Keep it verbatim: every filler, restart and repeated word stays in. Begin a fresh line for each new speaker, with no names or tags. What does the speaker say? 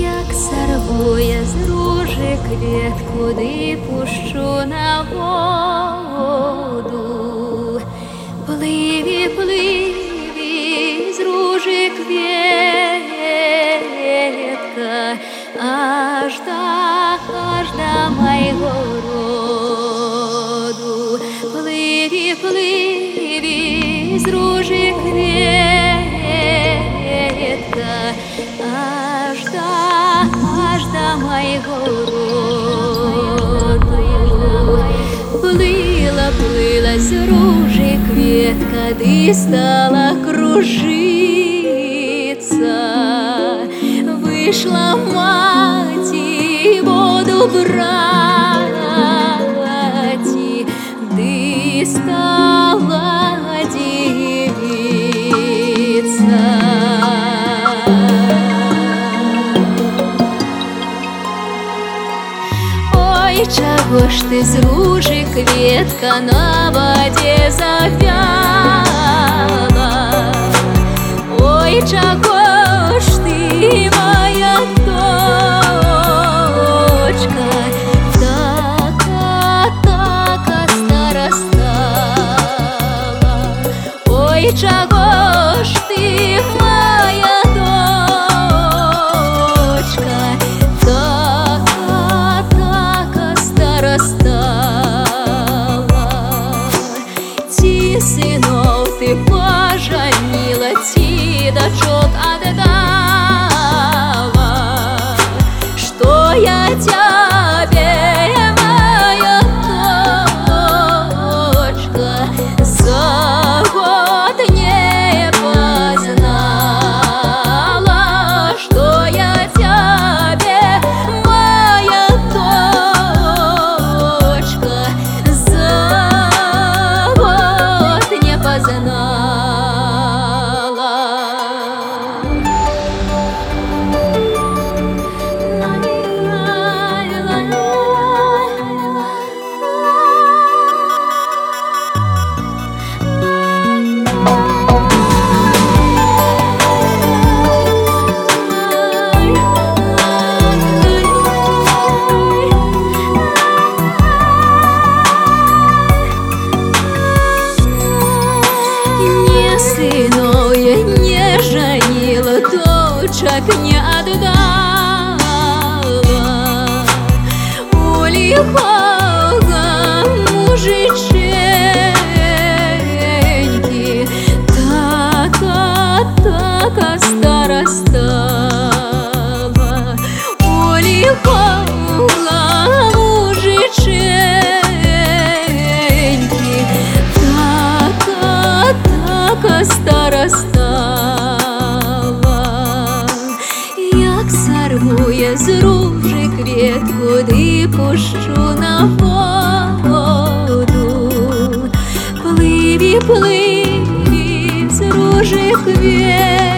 як сорву я з ружи квітку, ди пущу на воду. Пливі, пливі з ружи квітка, аж до, аж до моего роду. Пливі, пливі з ружи квітка, аж до, аж до моего роду. Плыла, плыла з ружи кветка, ды стала кружиться. Вышла мать и воду брать, ды стала девица. Ой, чего ж ты з ружи кветка на воде завяла? Ой, чего ж ты, моя дочка, така, така стара стала? Ой, чего ж ты, моя дочка, така, така стара стала? Ті синов ты поженила, ті дочок отдала. Что я тебе, моя дочка, за год не познала? Что я тебе, моя дочка, за год не познала? Сынов я не женила, дочек не отдала. У лихого мужиченьки така, така стара стала. У лихого мужиченьки така, така стара стала. Як сорву я з ружи квітку, ди пущу на воду. Пливі, пливі з ружи квітка,